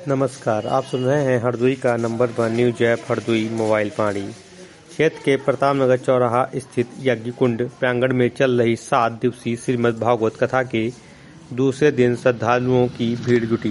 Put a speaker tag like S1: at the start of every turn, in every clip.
S1: नमस्कार, आप सुन रहे हैं हरदोई का number 1 news app Hardoi mobile पानी। क्षेत्र के प्रताप नगर चौराहा स्थित यज्ञ कुंड प्रांगण में चल रही 7 दिवसीय श्रीमद् भागवत कथा के दूसरे दिन श्रद्धालुओं की भीड़ जुटी।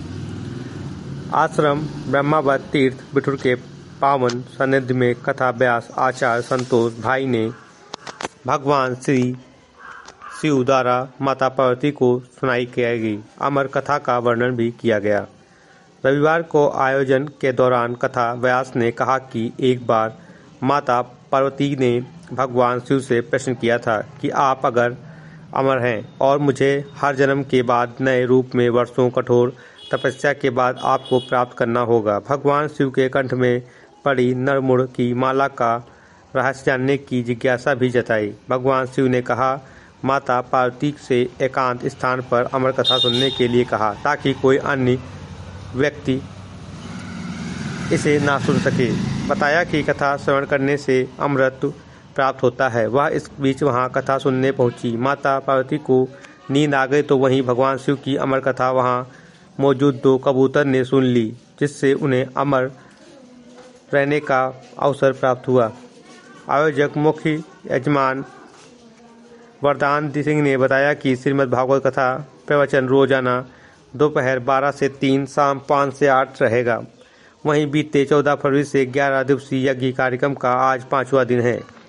S1: आश्रम ब्रह्मावत तीर्थ बिठूर के पावन सानिध्य में कथा व्यास आचार्य संतोष भाई ने भगवान श्री शिव द्वारा माता पार्वती को सुनाई गई अमर कथा का वर्णन भी किया गया। रविवार को आयोजन के दौरान कथा व्यास ने कहा कि एक बार माता पार्वती ने भगवान शिव से प्रश्न किया था कि आप अगर अमर हैं और मुझे हर जन्म के बाद नए रूप में वर्षों कठोर तपस्या के बाद आपको प्राप्त करना होगा। भगवान शिव के कंठ में पड़ी नरमुड़ की माला का रहस्य जानने की जिज्ञासा भी जताई। भगवान शिव ने कहा माता पार्वती से एकांत स्थान पर अमर कथा सुनने के लिए कहा ताकि कोई अन्य व्यक्ति इसे ना सुन सके। बताया कि कथा श्रवण करने से अमृत प्राप्त होता है। वह इस बीच वहां कथा सुनने पहुंची। माता पार्वती को नींद आ गई तो वहीं भगवान शिव की अमर कथा वहां मौजूद 2 कबूतर ने सुन ली, जिससे उन्हें अमर रहने का अवसर प्राप्त हुआ। आयोजक मुख्य यजमान वरदान सिंह ने बताया कि श्रीमद् भागवत कथा प्रवचन रोजाना दोपहर 12 से 3, शाम 5 से 8 रहेगा। वहीं बीते 14 फरवरी से 11 दिवसीय यज्ञ कार्यक्रम का आज 5वां दिन है।